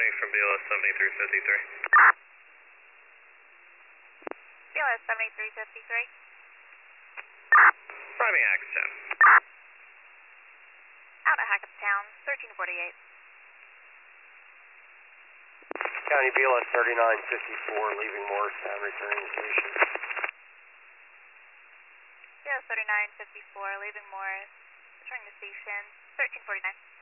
calling from BLS 7353. BLS 7353. Priming Hackettstown. Out of Hackettstown, 1348. County BLS 3954, leaving Morristown, returning to station. BLS 3954, leaving Morris, returning to station, 1349.